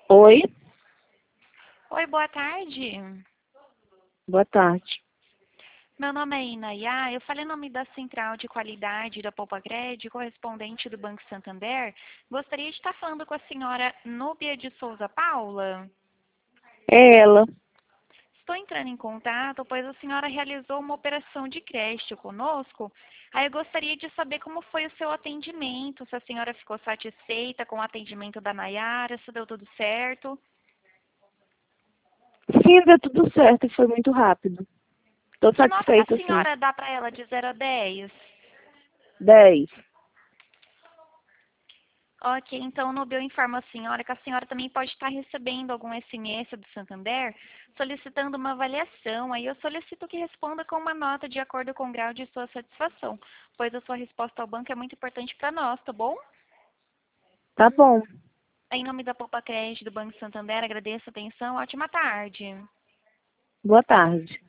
Oi, Oi, boa tarde. boa tarde. Meu nome é Inayá. Eu falei em nome da Central de Qualidade da Poupa-Cred, correspondente do Banco Santander. Gostaria de estar falando com a senhora Núbia de Souza Paula. É ela. Estou entrando em contato, pois a senhora realizou uma operação de crédito conosco. Aí eu gostaria de saber como foi o seu atendimento, se a senhora ficou satisfeita com o atendimento da Nayara, se deu tudo certo. Sim, deu tudo certo e foi muito rápido. Estou Que nota a satisfeita, sim. senhora dá para ela de 0 a 10? 10. Ok, então no Bio informo a senhora que a senhora também pode estar recebendo algum SMS do Santander solicitando uma avaliação. Aí eu solicito que responda com uma nota de acordo com o grau de sua satisfação, pois a sua resposta ao banco é muito importante para nós, tá bom? Tá bom. Em nome da Poupa Crédito do Banco Santander, agradeço a atenção. Ótima tarde. Boa tarde.